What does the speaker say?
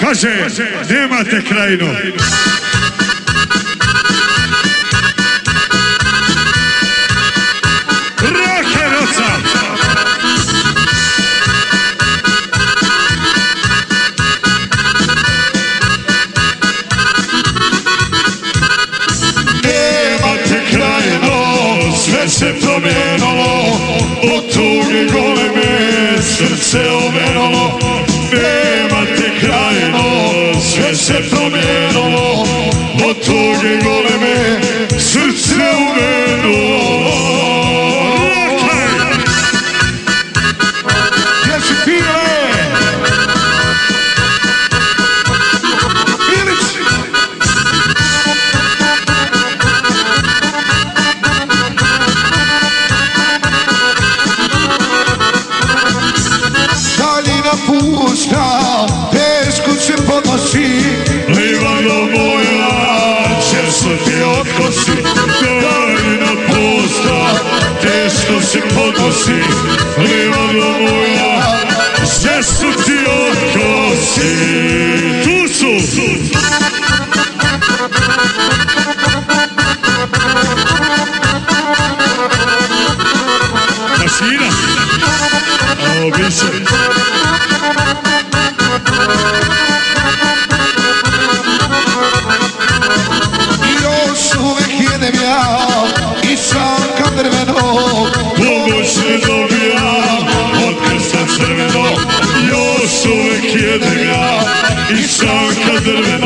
Kaže, nemate krajinu. Rokeroca. Nemate krajinu, sve se promenilo, od tuge goleme srce omenilo. Nemate krajinu, sve se promenilo, od tuge goleme srce omenilo. Gdje si pile? Ilić! Daljina pusta, teško se podnosi, livado moja, često ti otkosi. Daljina pusta, teško se podnosi, livado moja, često ti otkosi. Tu su! Mašina! Ovo biće! Još uvek jedem ja i šanka drveno, pomoć ne dobijam od krsta crveno. Još uvek jedem ja i šanka drveno,